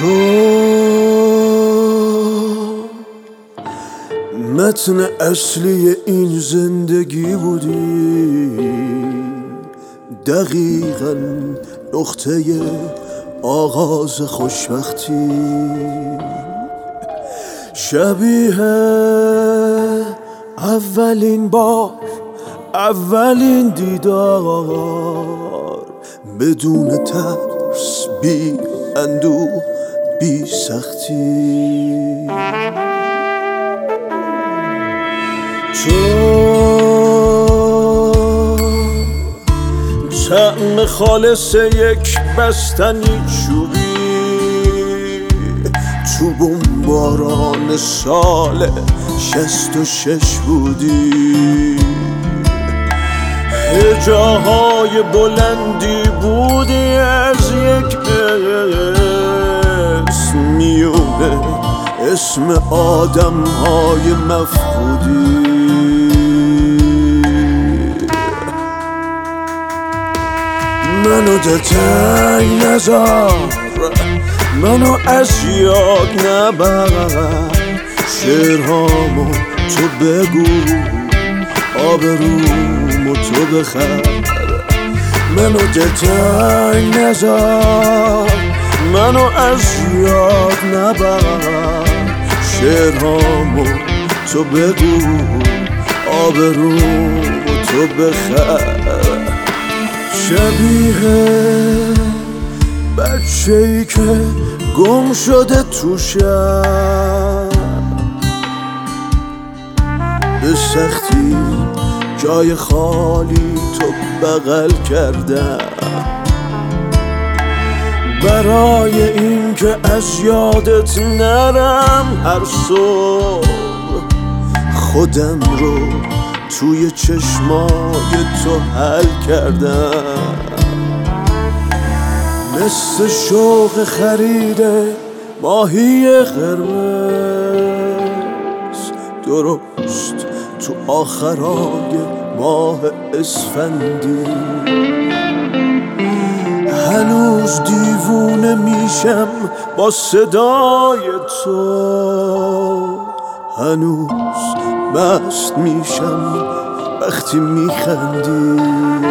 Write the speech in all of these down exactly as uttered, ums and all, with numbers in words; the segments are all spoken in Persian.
تو متن اصلی این زندگی بودی، دقیقاً نقطه آغاز خوشبختی، شبیه اولین بار، اولین دیدار، بدون ترس، بی اندوه، بی سختی. تو طعم خالص یک بستنی چوبی، تو بمباران سال شست و شش بودی، جاهای بلندی بودی از یک اسم میونه، اسم آدم های مفقودی. منو دلتنگ نذار، منو از یاد نبر، شعرهامو تو بگو، آبرومو تو بخر. منو دلتنگ نذار، منو از یاد نبر، شعرهامو تو بگو، آبرومو تو بخر. شبیه بچه‌ای که گم شده تو شب، به سختی جای خالی تو بغل کردم، برای این که از یادت نرم هر صبح خودم رو توی چشمای تو حل کردم، مثل شوق خرید ماهی قرمز، درست تو آخرای ماه اسفندی. هنوز دیوونه میشم با صدای تو، هنوز مست میشم وقتی میخندی.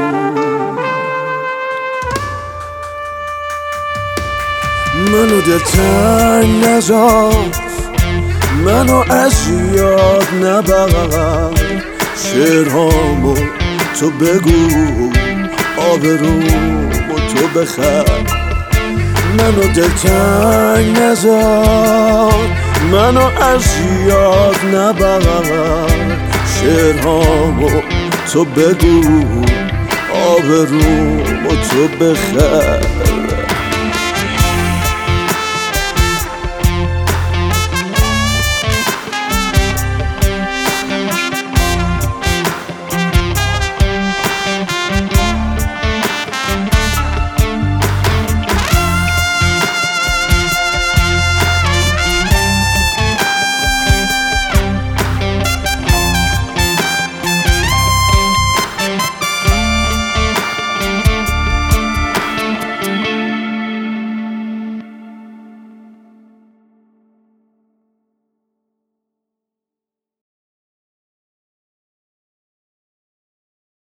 منو دلتنگ نذار، منو از یاد نبر، شعرهامو تو بگو، آبرومو تو بخر. منو دلتنگ نذار، منو از یاد نبر، شعرهامو تو بگو، آبرومو تو بخر.